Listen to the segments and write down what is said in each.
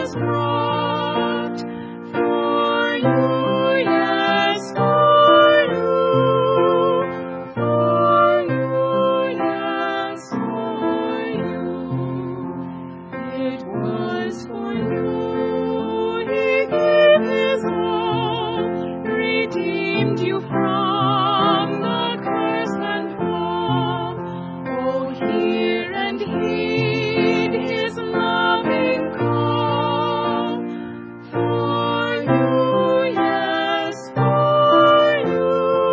was brought for you, yes, for you, yes, for you. It was for you he gave his all, redeemed you from the curse and fall. Oh, hear and heed his loving call. For you, yes, for you,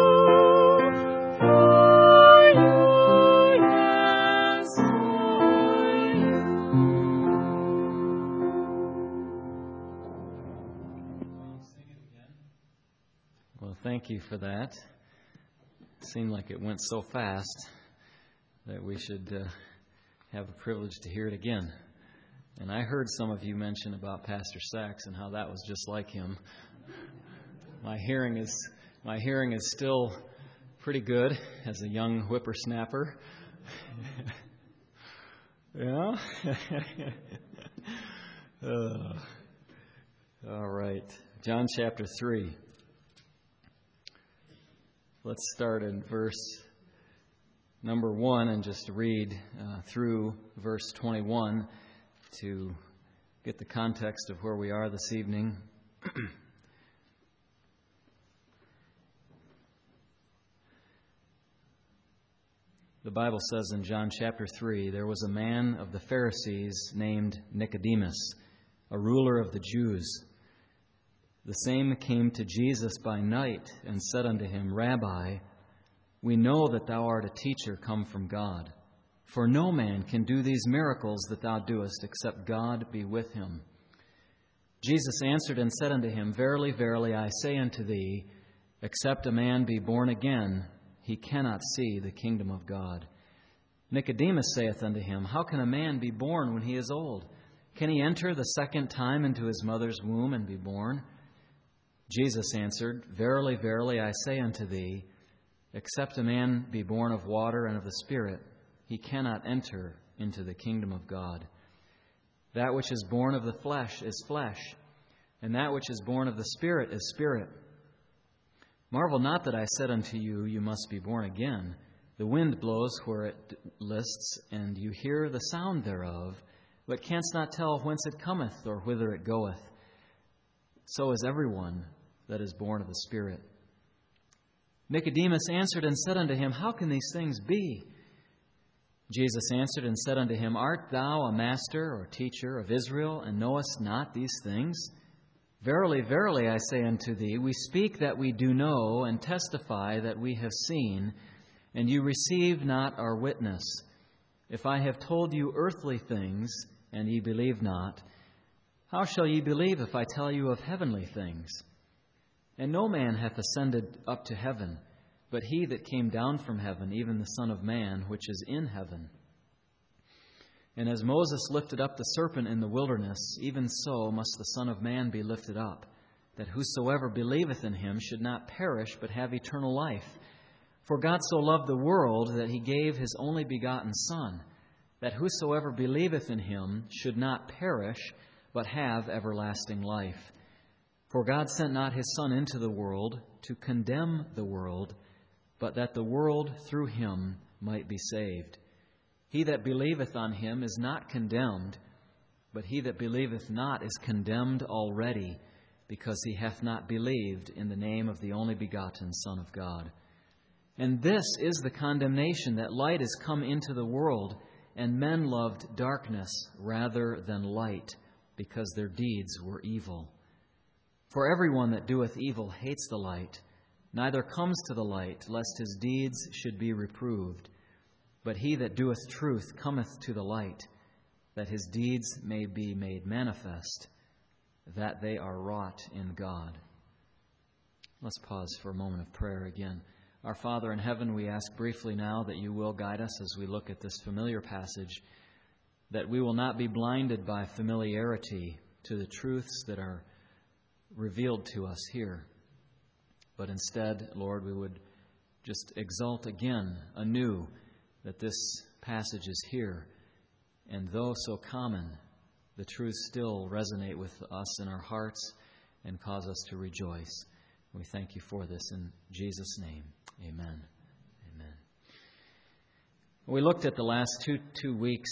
yes, for you. Well, thank you for that. It seemed like it went so fast that we should have the privilege to hear it again. And I heard some of you mention about Pastor Sachs and how that was just like him. My hearing is still pretty good as a young whippersnapper. Yeah. All right. John chapter 3. Let's start in verse number 1 and just read through verse 21 to get the context of where we are this evening. The Bible says in John chapter 3, there was a man of the Pharisees named Nicodemus, a ruler of the Jews. The same came to Jesus by night and said unto him, Rabbi, we know that thou art a teacher come from God. For no man can do these miracles that thou doest, except God be with him. Jesus answered and said unto him, Verily, verily, I say unto thee, except a man be born again, he cannot see the kingdom of God. Nicodemus saith unto him, How can a man be born when he is old? Can he enter the second time into his mother's womb and be born? Jesus answered, Verily, verily, I say unto thee, except a man be born of water and of the Spirit, he cannot enter into the kingdom of God. That which is born of the flesh is flesh, and that which is born of the Spirit is spirit. Marvel not that I said unto you, You must be born again. The wind blows where it lists, and you hear the sound thereof, but canst not tell whence it cometh or whither it goeth. So is everyone that is born of the Spirit. Nicodemus answered and said unto him, How can these things be? Jesus answered and said unto him, Art thou a master or teacher of Israel, and knowest not these things? Verily, verily, I say unto thee, we speak that we do know, and testify that we have seen, and you receive not our witness. If I have told you earthly things, and ye believe not, how shall ye believe if I tell you of heavenly things? And no man hath ascended up to heaven, but he that came down from heaven, even the Son of Man, which is in heaven. And as Moses lifted up the serpent in the wilderness, even so must the Son of Man be lifted up, that whosoever believeth in him should not perish, but have eternal life. For God so loved the world that he gave his only begotten Son, that whosoever believeth in him should not perish, but have everlasting life. For God sent not his Son into the world to condemn the world, but that the world through him might be saved. He that believeth on him is not condemned, but he that believeth not is condemned already, because he hath not believed in the name of the only begotten Son of God. And this is the condemnation, that light is come into the world, and men loved darkness rather than light, because their deeds were evil. For everyone that doeth evil hates the light, neither comes to the light, lest his deeds should be reproved. But he that doeth truth cometh to the light, that his deeds may be made manifest, that they are wrought in God. Let's pause for a moment of prayer again. Our Father in heaven, we ask briefly now that you will guide us as we look at this familiar passage, that we will not be blinded by familiarity to the truths that are revealed to us here. But instead, Lord, we would just exult again, anew, that this passage is here, and though so common, the truths still resonate with us in our hearts and cause us to rejoice. We thank you for this in Jesus' name. Amen. Amen. We looked at the last two weeks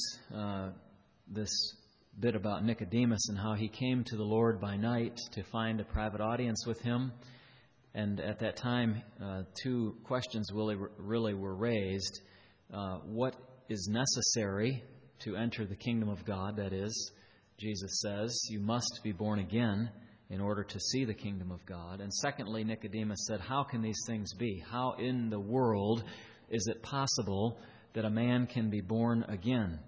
this bit about Nicodemus and how he came to the Lord by night to find a private audience with him. And at that time, two questions really were raised. What is necessary to enter the kingdom of God? That is, Jesus says, you must be born again in order to see the kingdom of God. And secondly, Nicodemus said, how can these things be? How in the world is it possible that a man can be born again?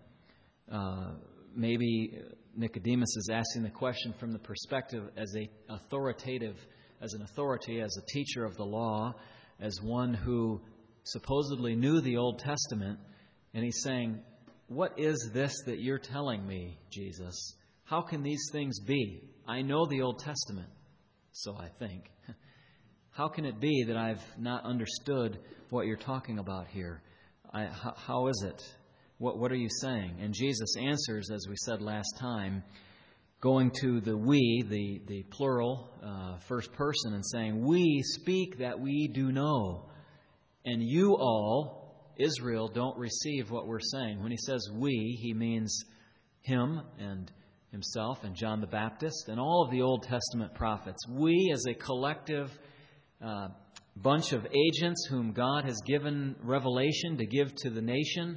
Maybe Nicodemus is asking the question from the perspective as an authority, as a teacher of the law, as one who supposedly knew the Old Testament, and he's saying, what is this that you're telling me, Jesus? How can these things be? I know the Old Testament, so I think. How can it be that I've not understood what you're talking about here? How is it? What are you saying? And Jesus answers, as we said last time, going to the we, the plural, first person, and saying, we speak that we do know, and you all, Israel, don't receive what we're saying. When he says we, he means him and himself and John the Baptist and all of the Old Testament prophets. We, as a collective bunch of agents whom God has given revelation to give to the nation,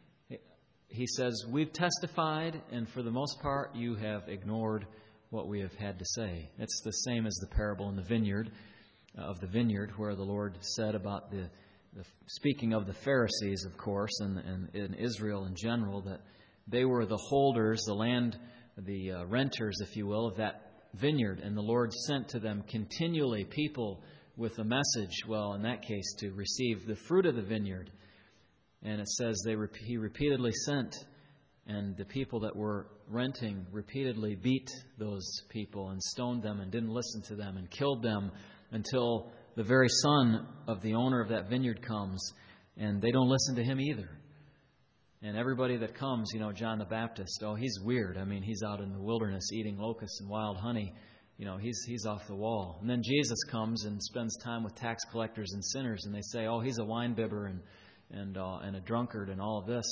he says, we've testified, and for the most part, you have ignored what we have had to say. It's the same as the parable in the vineyard, where the Lord said about the speaking of the Pharisees, of course, and in Israel in general, that they were the holders, the renters, if you will, of that vineyard. And the Lord sent to them continually people with a message, well, in that case, to receive the fruit of the vineyard. And it says he repeatedly sent, and the people that were renting repeatedly beat those people and stoned them and didn't listen to them and killed them until the very son of the owner of that vineyard comes, and they don't listen to him either. And everybody that comes, John the Baptist, he's weird. I mean, he's out in the wilderness eating locusts and wild honey. He's off the wall. And then Jesus comes and spends time with tax collectors and sinners, and they say, he's a wine bibber and a drunkard and all of this.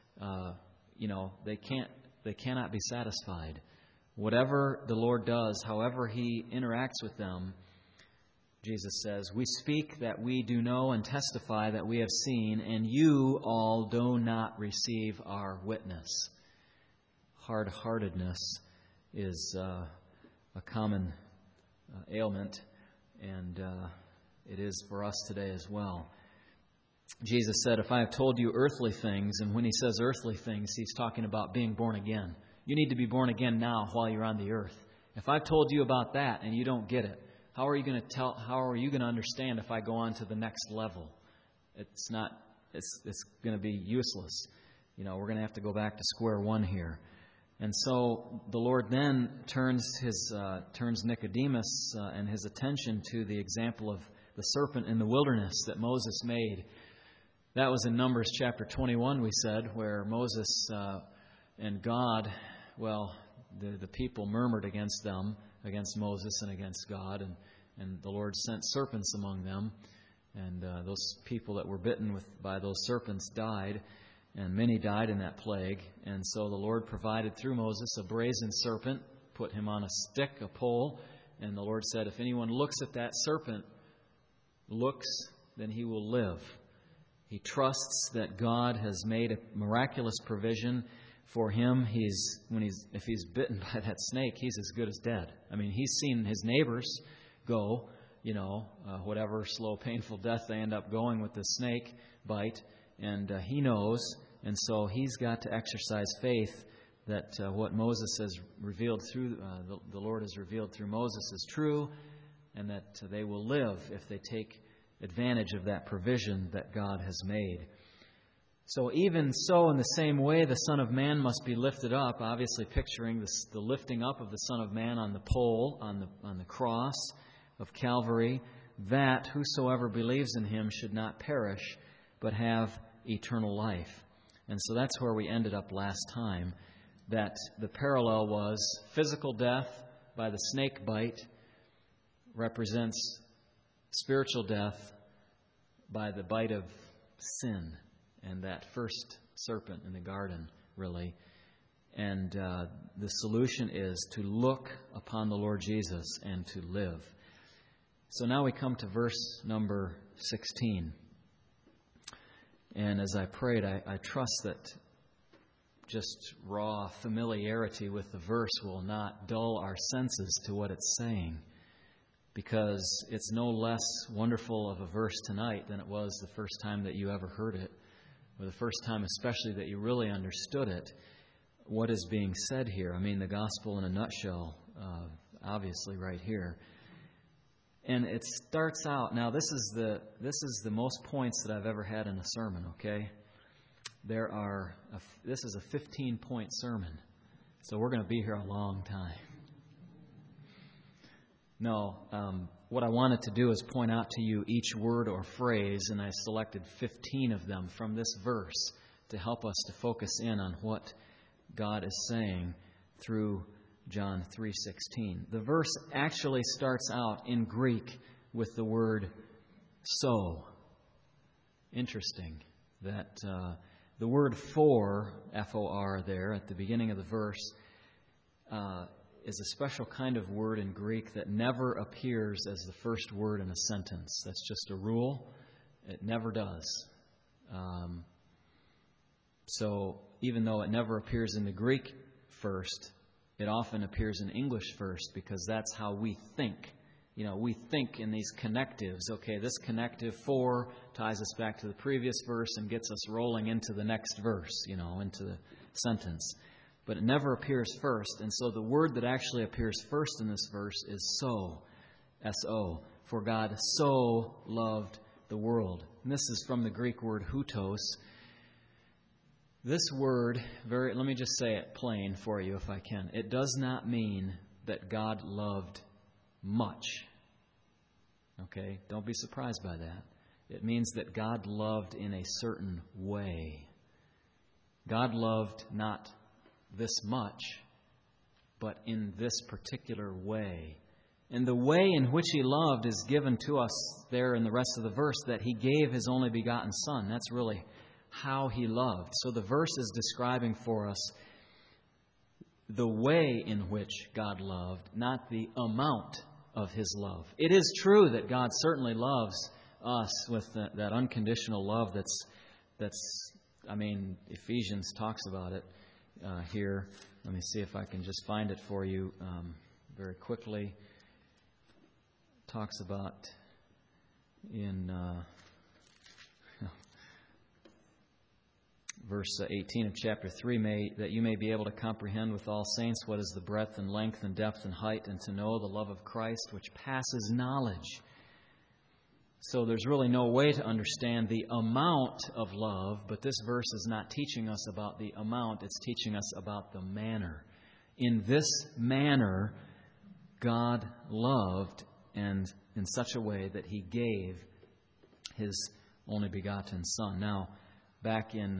They cannot be satisfied. Whatever the Lord does, however He interacts with them, Jesus says, we speak that we do know and testify that we have seen, and you all do not receive our witness. Hard-heartedness is a common ailment, and it is for us today as well. Jesus said, if I have told you earthly things, and when he says earthly things, he's talking about being born again. You need to be born again now while you're on the earth. If I've told you about that and you don't get it, how are you going to understand if I go on to the next level? It's going to be useless. We're going to have to go back to square one here. And so the Lord then turns Nicodemus and his attention to the example of the serpent in the wilderness that Moses made. That was in Numbers chapter 21, we said, where Moses and God, the people murmured against Moses and against God, and the Lord sent serpents among them, and those people that were bitten by those serpents died, and many died in that plague. And so the Lord provided through Moses a brazen serpent, put him on a stick, a pole, and the Lord said, if anyone looks at that serpent, then he will live. He trusts that God has made a miraculous provision for him. If he's bitten by that snake, he's as good as dead. I mean, he's seen his neighbors go, whatever slow, painful death they end up going with the snake bite, and he knows, and so he's got to exercise faith that what Moses has revealed through, the Lord has revealed through Moses is true, and that they will live if they take advantage of that provision that God has made. So even so, in the same way, the Son of Man must be lifted up, obviously picturing the lifting up of the Son of Man on the pole, on the cross of Calvary, that whosoever believes in him should not perish, but have eternal life. And so that's where we ended up last time. that the parallel was physical death by the snake bite represents spiritual death by the bite of sin and that first serpent in the garden, really. And the solution is to look upon the Lord Jesus and to live. So now we come to verse number 16. And as I prayed, I trust that just raw familiarity with the verse will not dull our senses to what it's saying, because it's no less wonderful of a verse tonight than it was the first time that you ever heard it, or the first time especially that you really understood it. What is being said here? I mean, the gospel in a nutshell, obviously right here. And it starts out, now this is the most points that I've ever had in a sermon, okay? This is a 15-point sermon, so we're going to be here a long time. No, what I wanted to do is point out to you each word or phrase, and I selected 15 of them from this verse to help us to focus in on what God is saying through John 3:16. The verse actually starts out in Greek with the word so. Interesting that the word for, F-O-R there at the beginning of the verse, is a special kind of word in Greek that never appears as the first word in a sentence. That's just a rule. It never does. So even though it never appears in the Greek first, it often appears in English first, because that's how we think. You know, we think in these connectives. Okay, this connective for ties us back to the previous verse and gets us rolling into the next verse, into the sentence. But it never appears first. And so the word that actually appears first in this verse is so, S-O. For God so loved the world. And this is from the Greek word hutos. This word, let me just say it plain for you if I can. It does not mean that God loved much. Okay? Don't be surprised by that. It means that God loved in a certain way. God loved not this much, but in this particular way. And the way in which He loved is given to us there in the rest of the verse, that He gave His only begotten Son. That's really how He loved. So the verse is describing for us the way in which God loved, not the amount of His love. It is true that God certainly loves us with that unconditional love that's Ephesians talks about it here. Let me see if I can just find it for you very quickly. Talks about in verse 18 of chapter 3, that you may be able to comprehend with all saints what is the breadth and length and depth and height, and to know the love of Christ, which passes knowledge. So there's really no way to understand the amount of love, but this verse is not teaching us about the amount, it's teaching us about the manner. In this manner, God loved, and in such a way that He gave His only begotten Son. Now, back in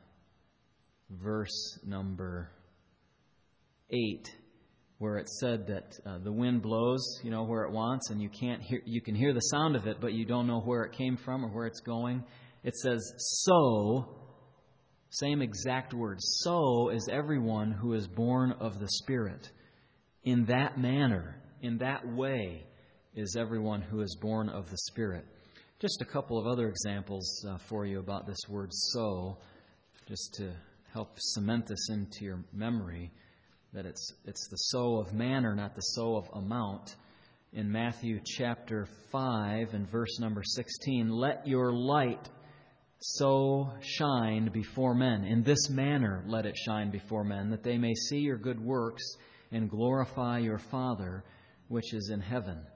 verse number 8, where it said that the wind blows, where it wants, and you can hear the sound of it, but you don't know where it came from or where it's going. It says, so, same exact word, so is everyone who is born of the Spirit. In that manner, in that way, is everyone who is born of the Spirit. Just a couple of other examples for you about this word so, just to help cement this into your memory, that it's the so of manner, not the so of amount. In Matthew chapter 5 and verse number 16, let your light so shine before men. In this manner let it shine before men, that they may see your good works and glorify your Father which is in heaven.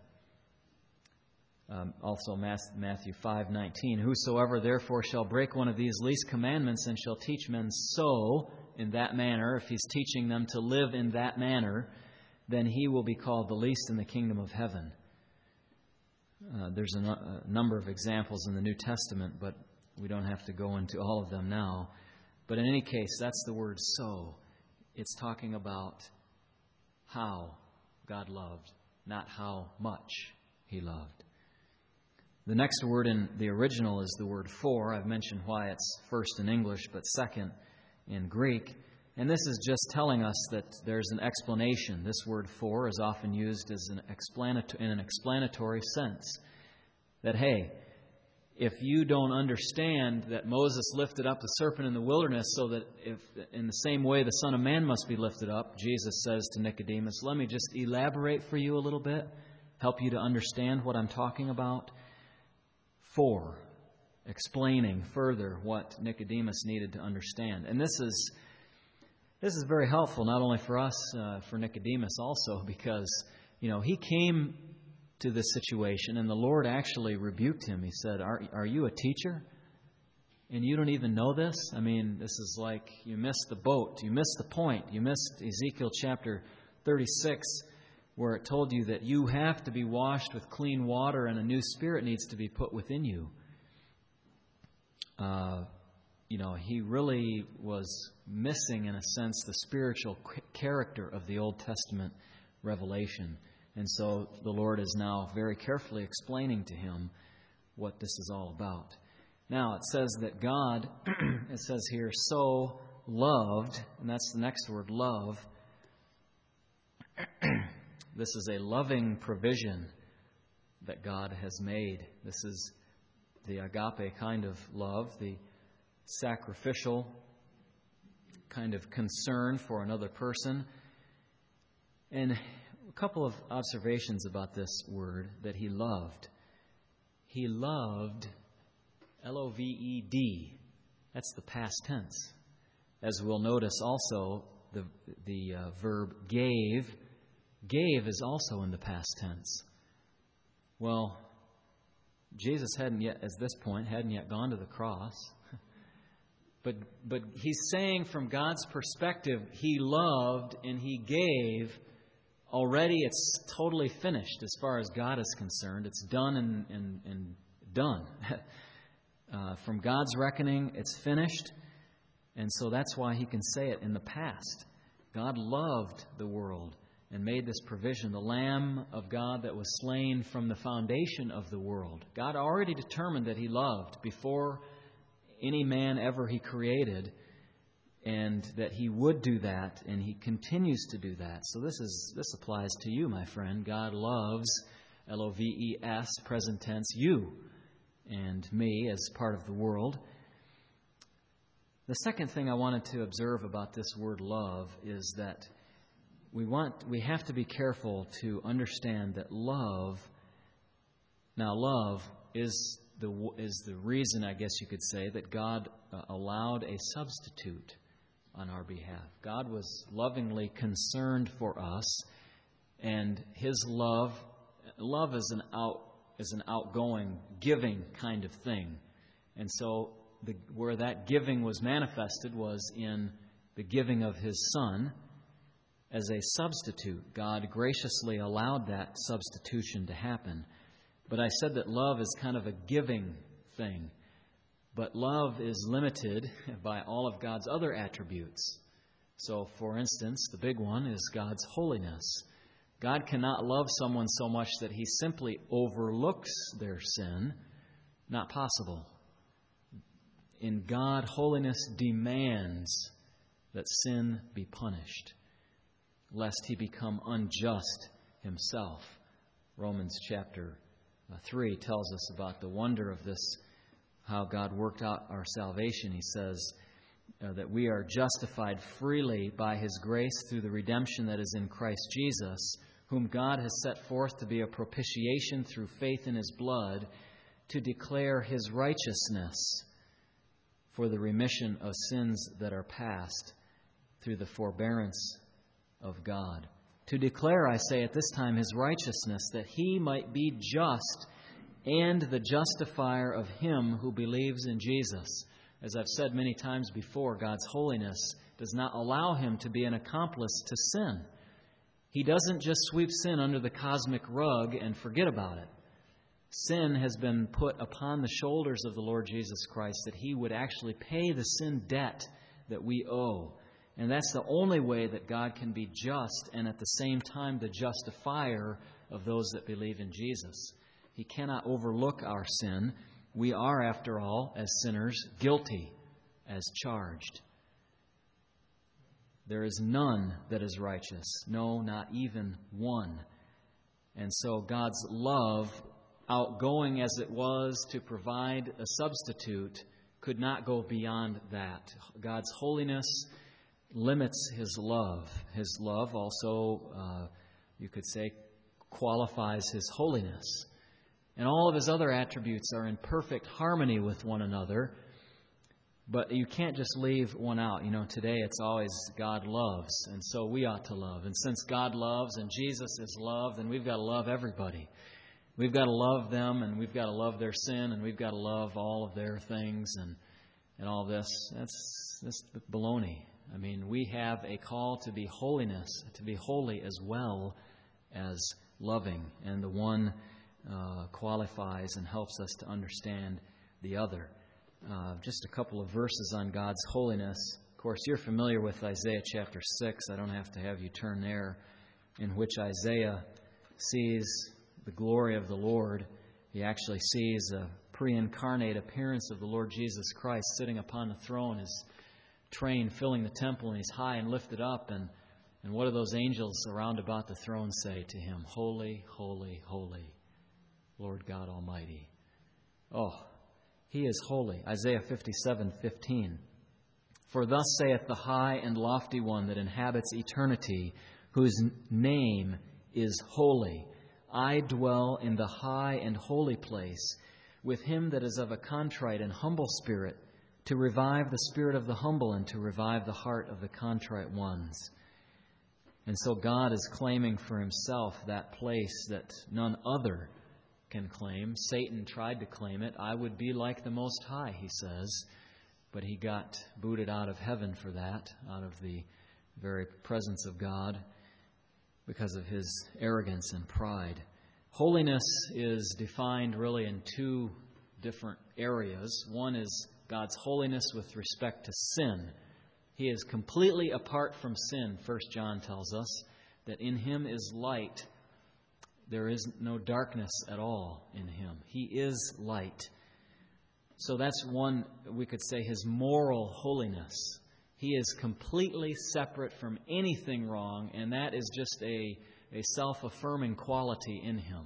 Also Matthew 5:19, whosoever therefore shall break one of these least commandments and shall teach men so, in that manner, if he's teaching them to live in that manner, then he will be called the least in the kingdom of heaven. There's a number of examples in the New Testament, but we don't have to go into all of them now. But in any case, that's the word so. it's talking about how God loved, not how much He loved. The next word in the original is the word for. I've mentioned why it's first in English, but second in Greek. And this is just telling us that there's an explanation. This word for is often used as in an explanatory sense. That, hey, if you don't understand that Moses lifted up the serpent in the wilderness so that if in the same way the Son of Man must be lifted up, Jesus says to Nicodemus, let me just elaborate for you a little bit, help you to understand what I'm talking about. For, explaining further what Nicodemus needed to understand. And this is very helpful not only for us, for Nicodemus also, because, he came to this situation and the Lord actually rebuked him. He said, are you a teacher? And you don't even know this? I mean, this is like you missed the boat. You missed the point. You missed Ezekiel chapter 36, where it told you that you have to be washed with clean water and a new spirit needs to be put within you. He really was missing, in a sense, the spiritual character of the Old Testament revelation. And so the Lord is now very carefully explaining to him what this is all about. Now, it says that God, it says here, so loved, and that's the next word, love. This is a loving provision that God has made. This is the agape kind of love, the sacrificial kind of concern for another person. And a couple of observations about this word, that He loved. He loved, L-O-V-E-D. That's the past tense. As we'll notice also, the verb gave. Gave is also in the past tense. Well, Jesus hadn't yet gone to the cross. But He's saying from God's perspective, He loved and He gave. Already it's totally finished as far as God is concerned. It's done and done. From God's reckoning, it's finished. And so that's why He can say it in the past. God loved the world and made this provision, the Lamb of God that was slain from the foundation of the world. God already determined that He loved before any man ever He created, and that He would do that, and He continues to do that. So this applies to you, my friend. God loves, L-O-V-E-S, present tense, you and me as part of the world. The second thing I wanted to observe about this word love is that we have to be careful to understand that love is the reason, I guess you could say, that God allowed a substitute on our behalf. God was lovingly concerned for us, and His love is an outgoing, giving kind of thing. And so where that giving was manifested was in the giving of His Son as a substitute. God graciously allowed that substitution to happen. But I said that love is kind of a giving thing. But love is limited by all of God's other attributes. So, for instance, the big one is God's holiness. God cannot love someone so much that He simply overlooks their sin. Not possible. In God, holiness demands that sin be punished, lest He become unjust Himself. Romans chapter 3 tells us about the wonder of this, how God worked out our salvation. He says that we are justified freely by His grace through the redemption that is in Christ Jesus, whom God has set forth to be a propitiation through faith in His blood, to declare His righteousness for the remission of sins that are past through the forbearance of God. To declare, I say at this time, His righteousness, that He might be just and the justifier of him who believes in Jesus. As I've said many times before, God's holiness does not allow Him to be an accomplice to sin. He doesn't just sweep sin under the cosmic rug and forget about it. Sin has been put upon the shoulders of the Lord Jesus Christ, that He would actually pay the sin debt that we owe. And that's the only way that God can be just and at the same time the justifier of those that believe in Jesus. He cannot overlook our sin. We are, after all, as sinners, guilty as charged. There is none that is righteous. No, not even one. And so God's love, outgoing as it was to provide a substitute, could not go beyond that. God's holiness limits His love. His love also, you could say, qualifies His holiness. And all of His other attributes are in perfect harmony with one another. But you can't just leave one out. You know, today it's always God loves, and so we ought to love. And since God loves and Jesus is love, then we've got to love everybody. We've got to love them, and we've got to love their sin, and we've got to love all of their things and all this. That's baloney. I mean, we have a call to be holiness, to be holy as well as loving. And the one qualifies and helps us to understand the other. Just a couple of verses on God's holiness. Of course, you're familiar with Isaiah chapter 6. I don't have to have you turn there, in which Isaiah sees the glory of the Lord. He actually sees a pre-incarnate appearance of the Lord Jesus Christ sitting upon the throne, his train filling the temple, and He's high and lifted up. And what do those angels around about the throne say to Him? Holy, holy, holy, Lord God Almighty. Oh, He is holy. Isaiah 57:15. For thus saith the high and lofty one that inhabits eternity, whose name is holy. I dwell in the high and holy place, with him that is of a contrite and humble spirit, to revive the spirit of the humble and to revive the heart of the contrite ones. And so God is claiming for Himself that place that none other can claim. Satan tried to claim it. I would be like the Most High, he says. But he got booted out of heaven for that, out of the very presence of God, because of his arrogance and pride. Holiness is defined really in two different areas. One is God's holiness with respect to sin. He is completely apart from sin. 1 John tells us that in Him is light. There is no darkness at all in Him. He is light. So that's one, we could say, His moral holiness. He is completely separate from anything wrong, and that is just a self-affirming quality in Him.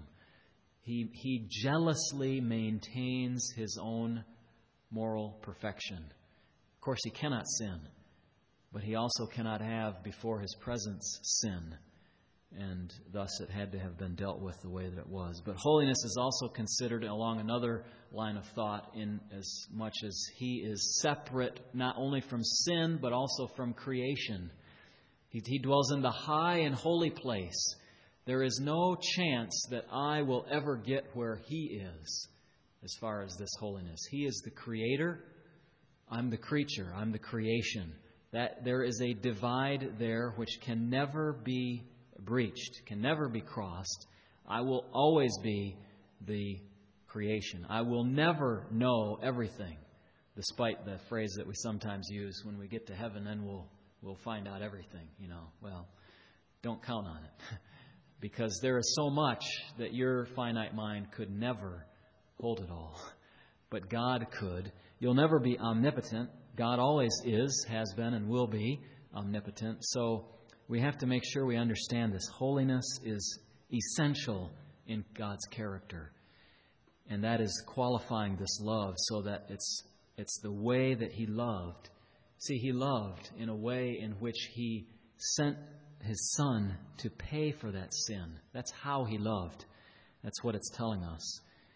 He jealously maintains His own moral perfection. Of course, He cannot sin, but He also cannot have before His presence sin. And thus it had to have been dealt with the way that it was. But holiness is also considered along another line of thought, in as much as He is separate not only from sin, but also from creation. He dwells in the high and holy place. There is no chance that I will ever get where He is as far as this holiness. He is the Creator. I'm the creature. I'm the creation. That there is a divide there which can never be breached, can never be crossed. I will always be the creation. I will never know everything, despite the phrase that we sometimes use, when we get to heaven, then we'll find out everything. Well, don't count on it, because there is so much that your finite mind could never hold it all. But God could. You'll never be omnipotent. God always is, has been, and will be omnipotent. So we have to make sure we understand this. Holiness is essential in God's character. And that is qualifying this love so that it's the way that He loved. See, He loved in a way in which He sent His Son to pay for that sin. That's how He loved. That's what it's telling us.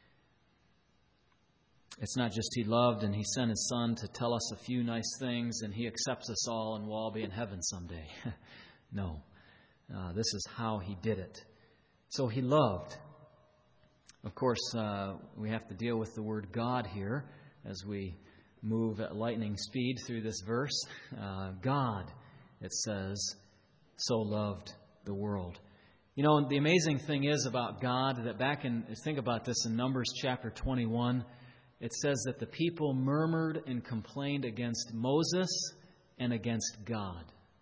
It's not just He loved and He sent His Son to tell us a few nice things and He accepts us all and we'll all be in heaven someday. No. This is how He did it. So He loved. Of course, we have to deal with the word God here as we move at lightning speed through this verse. God, it says, so loved the world. The amazing thing is about God that think about this in Numbers chapter 21, it says that the people murmured and complained against Moses and against God.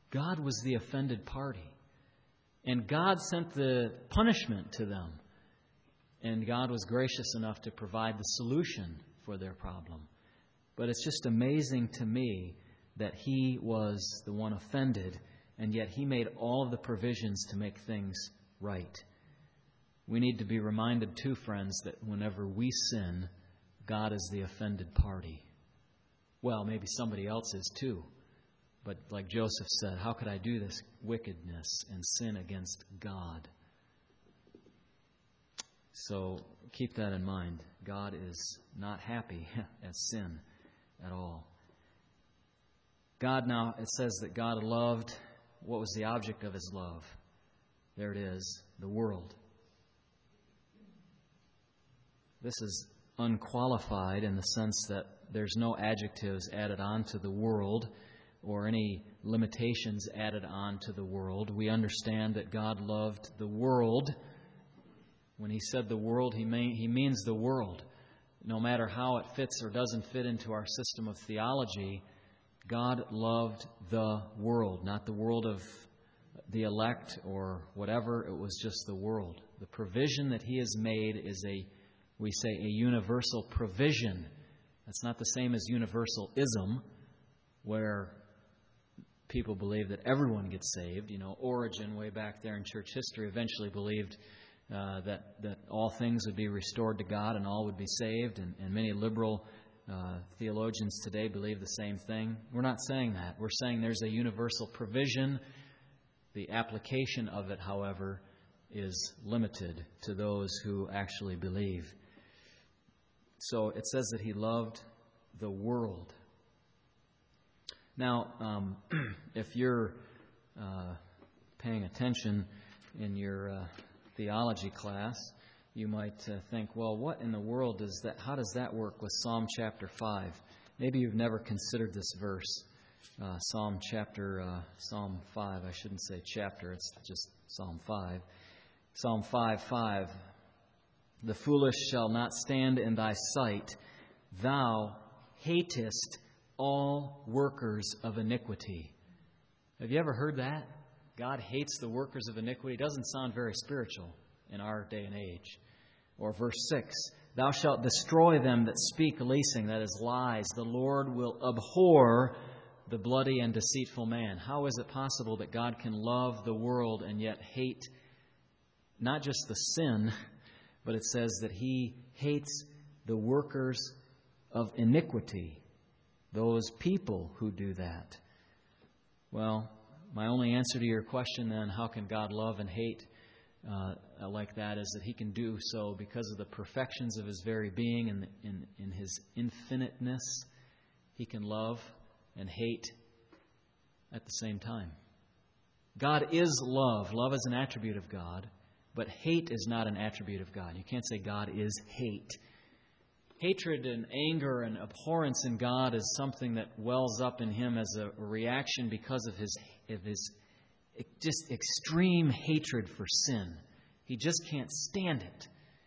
God was the offended party. And God sent the punishment to them. And God was gracious enough to provide the solution for their problem. But it's just amazing to me that He was the one offended, and yet He made all of the provisions to make things right. We need to be reminded too, friends, that whenever we sin, God is the offended party. Well, maybe somebody else is too. But like Joseph said, how could I do this wickedness and sin against God? So keep that in mind. God is not happy at sin at all. God now, it says that God loved, what was the object of His love? There it is, the world. This is unqualified in the sense that there's no adjectives added on to the world or any limitations added on to the world. We understand that God loved the world. When He said the world, He means the world. No matter how it fits or doesn't fit into our system of theology, God loved the world, not the world of the elect or whatever. It was just the world. The provision that He has made is we say a universal provision. That's not the same as universalism, where people believe that everyone gets saved. Origen, way back there in church history, eventually believed that all things would be restored to God and all would be saved. And many liberal theologians today believe the same thing. We're not saying that. We're saying there's a universal provision. The application of it, however, is limited to those who actually believe. So it says that He loved the world. Now, if you're paying attention in your theology class, you might think, well, what in the world is that? How does that work with Psalm chapter 5? Maybe you've never considered this verse. Psalm 5. I shouldn't say chapter, it's just Psalm 5. Psalm 5:5. The foolish shall not stand in thy sight. Thou hatest all workers of iniquity. Have you ever heard that? God hates the workers of iniquity. Doesn't sound very spiritual in our day and age. Or verse 6. Thou shalt destroy them that speak leasing, that is lies. The Lord will abhor the bloody and deceitful man. How is it possible that God can love the world and yet hate not just the sin, but it says that He hates the workers of iniquity, those people who do that? Well, my only answer to your question then, how can God love and hate like that, is that He can do so because of the perfections of His very being and in His infiniteness. He can love and hate at the same time. God is love. Love is an attribute of God. But hate is not an attribute of God. You can't say God is hate. Hatred and anger and abhorrence in God is something that wells up in Him as a reaction because of his just extreme hatred for sin. He just can't stand it.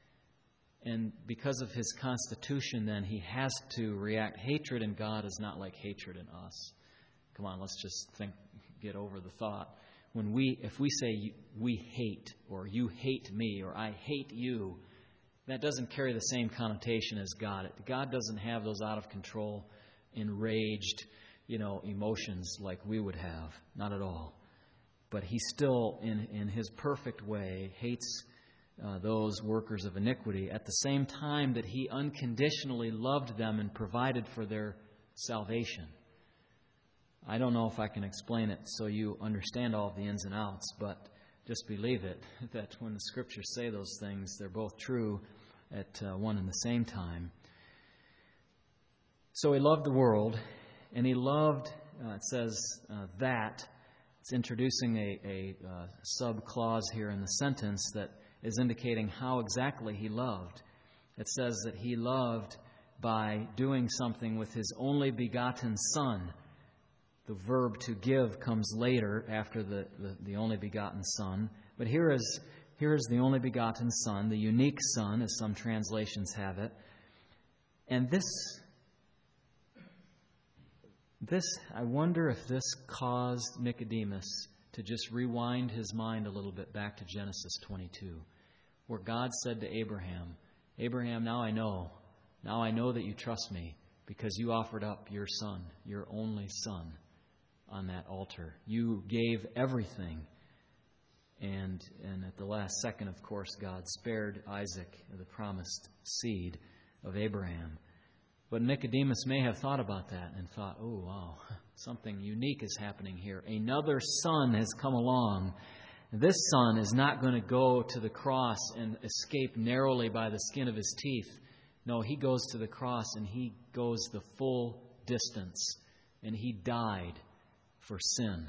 And because of His constitution, then He has to react. Hatred in God is not like hatred in us. Come on, let's just get over the thought. If we say we hate, or you hate me, or I hate you, that doesn't carry the same connotation as God. God doesn't have those out of control, enraged, emotions like we would have. Not at all. But He still, in His perfect way, hates those workers of iniquity at the same time that He unconditionally loved them and provided for their salvation. I don't know if I can explain it so you understand all of the ins and outs, but just believe it, that when the Scriptures say those things, they're both true at one and the same time. So He loved the world, and He loved, it says that. It's introducing a sub-clause here in the sentence that is indicating how exactly He loved. It says that He loved by doing something with His only begotten Son. The verb to give comes later after the only begotten Son. But here is the only begotten Son, the unique Son, as some translations have it. And I wonder if this caused Nicodemus to just rewind his mind a little bit back to Genesis 22, where God said to Abraham, Abraham, now I know that you trust me because you offered up your son, your only son, on that altar. You gave everything. And at the last second, of course, God spared Isaac, the promised seed of Abraham. But Nicodemus may have thought about that and thought, oh, wow, something unique is happening here. Another son has come along. This son is not going to go to the cross and escape narrowly by the skin of his teeth. No, he goes to the cross and he goes the full distance. And he died for sin.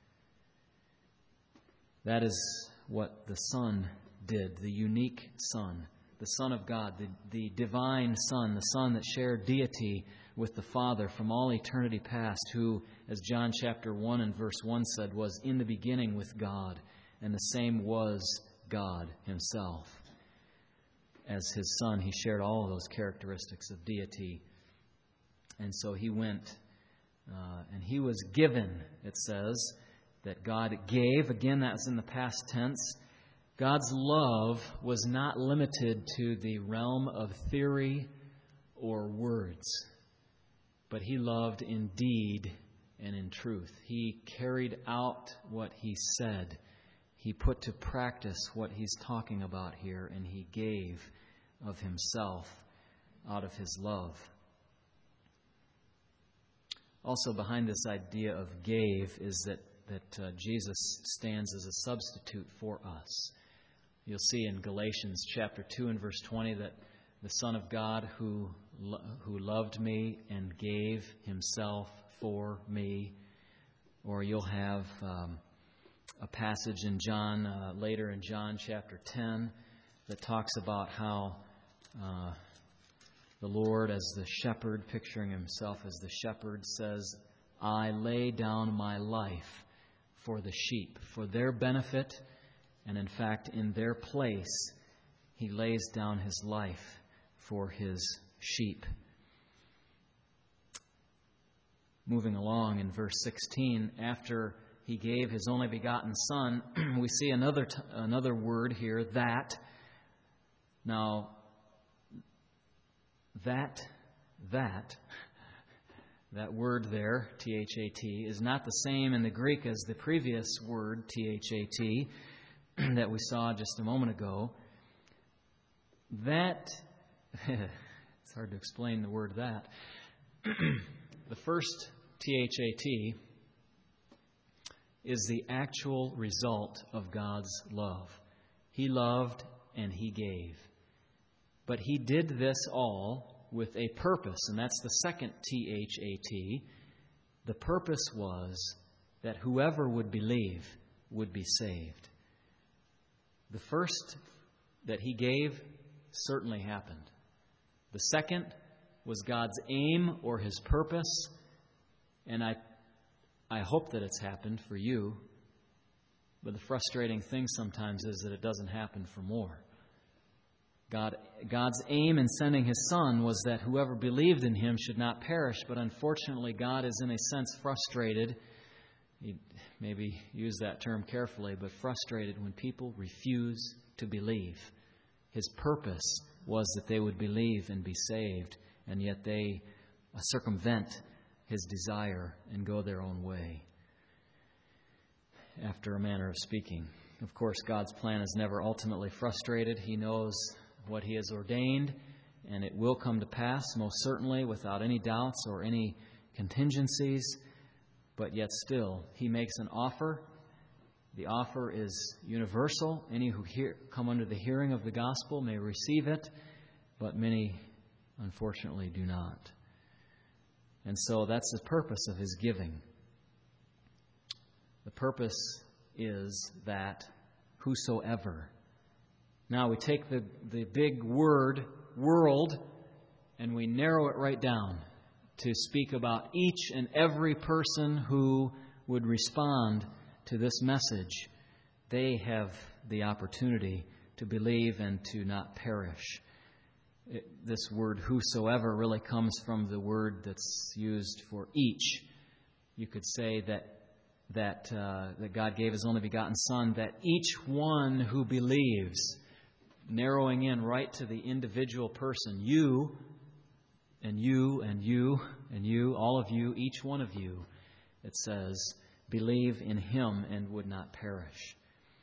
That is what the Son did, the unique Son, the Son of God, the divine Son, the Son that shared deity with the Father from all eternity past, who, as John chapter 1 and verse 1 said, was in the beginning with God, and the same was God Himself. As His Son, He shared all of those characteristics of deity. And so He went, and He was given, it says, that God gave. Again, that was in the past tense. God's love was not limited to the realm of theory or words, but He loved in deed and in truth. He carried out what He said. He put to practice what He's talking about here, and He gave of Himself out of His love. Also behind this idea of gave is that Jesus stands as a substitute for us. You'll see in Galatians chapter 2 and verse 20 that the Son of God who loved me and gave Himself for me. Or you'll have a passage in John, later in John chapter 10, that talks about how the Lord as the shepherd, picturing Himself as the shepherd, says, I lay down my life for the sheep, for their benefit, and in fact, in their place, He lays down His life for His sheep. Moving along in verse 16, after He gave His only begotten Son, we see another word here, that. Now, that word there, T-H-A-T, is not the same in the Greek as the previous word, T-H-A-T, that we saw just a moment ago. That, it's hard to explain the word that. The first T-H-A-T is the actual result of God's love. He loved and He gave. But He did this all with a purpose, and that's the second T-H-A-T. The purpose was that whoever would believe would be saved. The first that He gave certainly happened. The second was God's aim or His purpose, and I hope that it's happened for you, but the frustrating thing sometimes is that it doesn't happen for more. God's aim in sending His Son was that whoever believed in Him should not perish, but unfortunately God is in a sense frustrated. He maybe use that term carefully, but frustrated when people refuse to believe. His purpose was that they would believe and be saved, and yet they circumvent His desire and go their own way, after a manner of speaking. Of course, God's plan is never ultimately frustrated. He knows what He has ordained, and it will come to pass, most certainly, without any doubts or any contingencies. But yet still, He makes an offer. The offer is universal. Any who come under the hearing of the gospel may receive it, but many, unfortunately, do not. And so that's the purpose of His giving. The purpose is that whosoever. Now we take the big word, world, and we narrow it right down to speak about each and every person who would respond to this message. They have the opportunity to believe and to not perish. This word whosoever really comes from the word that's used for each you could say that God gave His only begotten Son, that each one who believes, narrowing in right to the individual person, you and you and you and you, all of you, each one of you, it says, believe in Him and would not perish.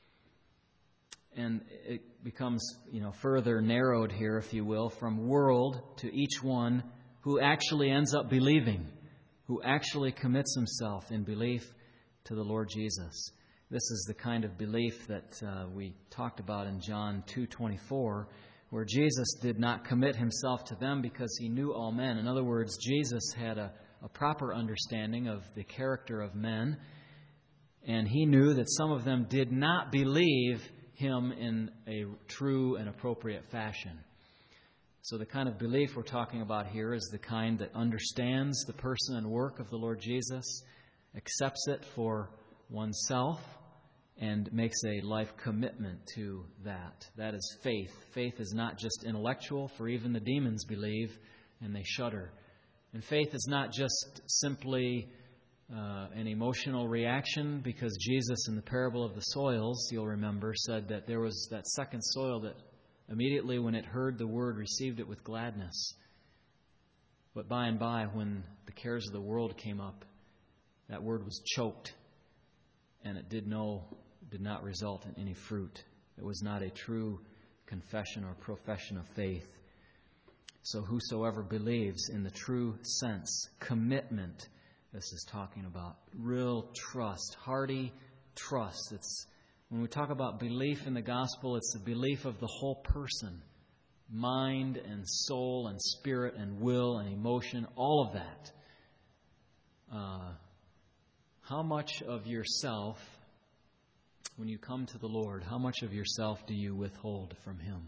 And it becomes, further narrowed here, if you will, from world to each one who actually ends up believing, who actually commits himself in belief to the Lord Jesus. This is the kind of belief that we talked about in John 2:24, where Jesus did not commit Himself to them because He knew all men. In other words, Jesus had a proper understanding of the character of men, and He knew that some of them did not believe Him in a true and appropriate fashion. So the kind of belief we're talking about here is the kind that understands the person and work of the Lord Jesus, accepts it for oneself, and makes a life commitment to that. That is faith. Faith is not just intellectual, for even the demons believe and they shudder. And faith is not just simply an emotional reaction, because Jesus in the parable of the soils, you'll remember, said that there was that second soil that immediately when it heard the word received it with gladness. But by and by, when the cares of the world came up, that word was choked, and it did not result in any fruit. It was not a true confession or profession of faith. So whosoever believes in the true sense, commitment, this is talking about real trust, hearty trust. When we talk about belief in the gospel, it's the belief of the whole person, mind and soul and spirit and will and emotion, all of that. How much of yourself, when you come to the Lord, how much of yourself do you withhold from Him?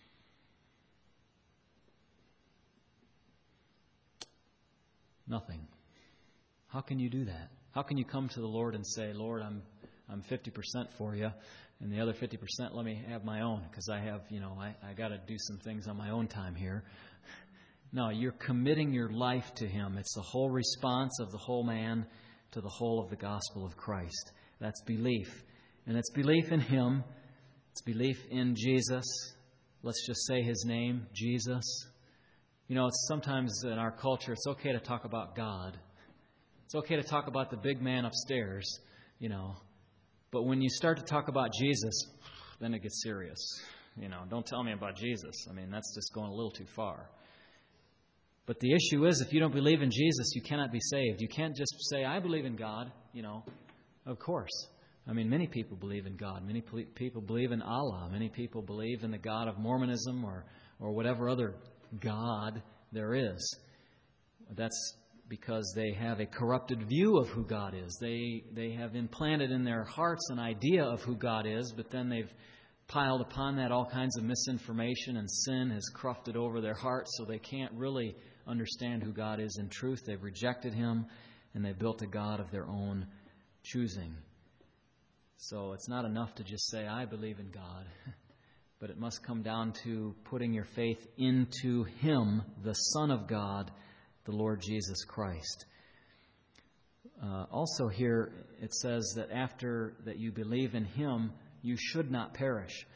Nothing. How can you do that? How can you come to the Lord and say, Lord, I'm 50% for you, and the other 50% let me have my own, because I have, I got to do some things on my own time here. No, you're committing your life to Him. It's the whole response of the whole man to the whole of the gospel of Christ. That's belief. And it's belief in Him. It's belief in Jesus. Let's just say His name, Jesus. It's sometimes in our culture, it's okay to talk about God. It's okay to talk about the big man upstairs, But when you start to talk about Jesus, then it gets serious. Don't tell me about Jesus. That's just going a little too far. But the issue is, if you don't believe in Jesus, you cannot be saved. You can't just say, I believe in God, Of course. Many people believe in God. Many people believe in Allah. Many people believe in the God of Mormonism or whatever other God there is. That's because they have a corrupted view of who God is. They have implanted in their hearts an idea of who God is, but then they've piled upon that all kinds of misinformation, and sin has crufted over their hearts, so they can't really understand who God is in truth. They've rejected Him, and they've built a God of their own choosing. So it's not enough to just say, I believe in God, but it must come down to putting your faith into Him, the Son of God, the Lord Jesus Christ. Also here it says that after that you believe in Him, you should not perish.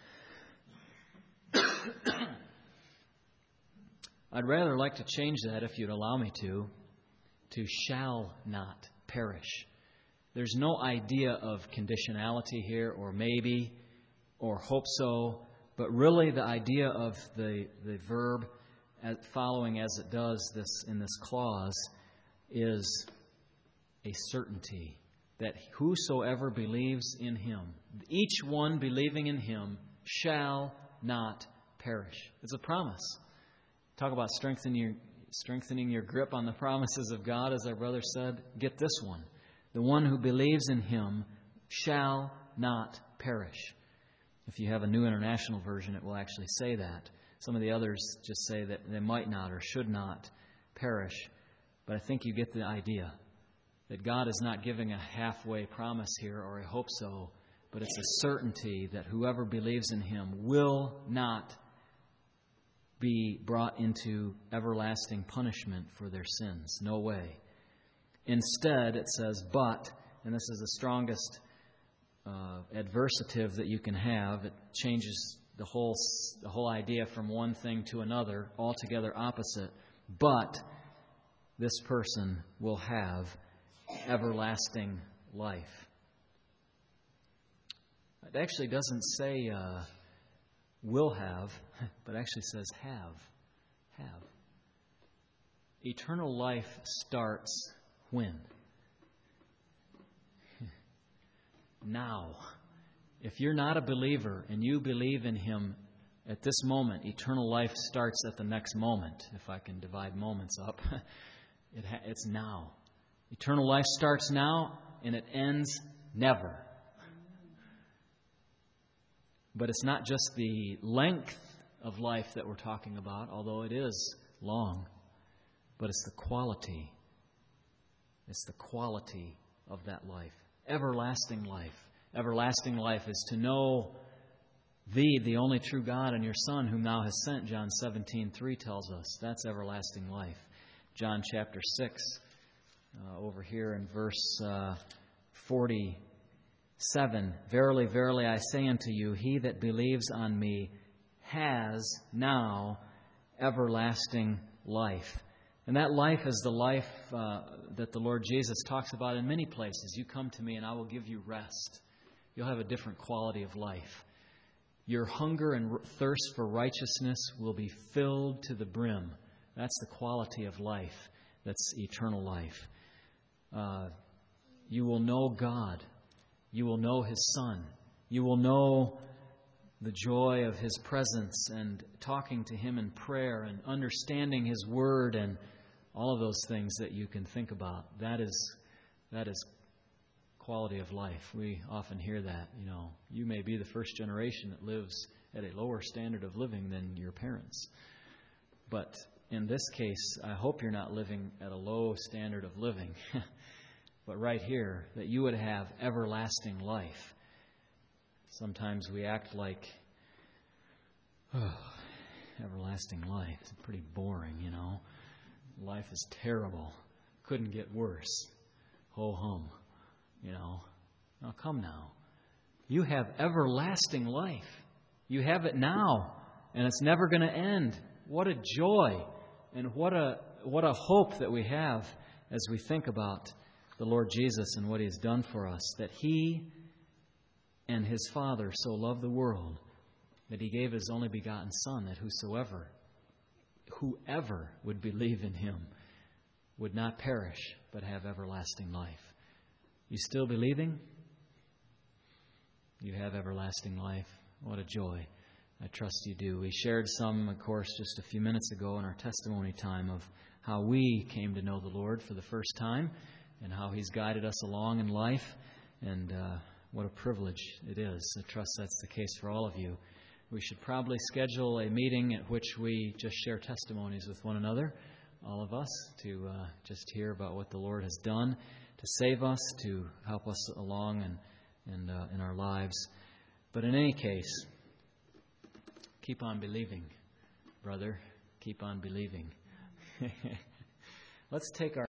I'd rather like to change that, if you'd allow me to shall not perish. There's no idea of conditionality here, or maybe, or hope so, but really the idea of the verb following as it does this in this clause is a certainty that whosoever believes in Him, each one believing in Him, shall not perish. It's a promise. Talk about strengthening your grip on the promises of God, as our brother said. Get this one. The one who believes in Him shall not perish. If you have a New International Version, it will actually say that. Some of the others just say that they might not or should not perish. But I think you get the idea that God is not giving a halfway promise here or a hope so, but it's a certainty that whoever believes in Him will not be brought into everlasting punishment for their sins. No way. Instead, it says, but, and this is the strongest adversative that you can have. It changes the whole idea from one thing to another, altogether opposite. But this person will have everlasting life. It actually doesn't say will have, but actually says have. Have. Eternal life starts when? Now. If you're not a believer and you believe in Him at this moment, eternal life starts at the next moment. If I can divide moments up, it's now. Eternal life starts now and it ends never. But it's not just the length of life that we're talking about, although it is long, but it's the quality. It's the quality of that life. Everlasting life. Everlasting life is to know Thee, the only true God, and Your Son, whom Thou hast sent, John 17:3 tells us. That's everlasting life. John chapter 6, over here in verse 47. Verily, verily, I say unto you, he that believes on Me has now everlasting life. And that life is the life that the Lord Jesus talks about in many places. You come to Me and I will give you rest. You'll have a different quality of life. Your hunger and thirst for righteousness will be filled to the brim. That's the quality of life. That's eternal life. You will know God. You will know His Son. You will know the joy of His presence and talking to Him in prayer and understanding His Word and all of those things that you can think about. That is quality of life. We often hear that. You may be the first generation that lives at a lower standard of living than your parents. But in this case, I hope you're not living at a low standard of living. But right here, that you would have everlasting life. Sometimes we act like, everlasting life. It's pretty boring, Life is terrible. Couldn't get worse. Ho-hum, Now come now. You have everlasting life. You have it now, and it's never going to end. What a joy, and what a hope that we have as we think about the Lord Jesus and what He has done for us, that He and His Father so loved the world that He gave His only begotten Son, that whoever would believe in Him would not perish, but have everlasting life. You still believing? You have everlasting life. What a joy. I trust you do. We shared some, of course, just a few minutes ago in our testimony time of how we came to know the Lord for the first time and how He's guided us along in life. And what a privilege it is. I trust that's the case for all of you. We should probably schedule a meeting at which we just share testimonies with one another, all of us, to just hear about what the Lord has done to save us, to help us along and in our lives. But in any case, keep on believing, brother. Keep on believing. Let's take our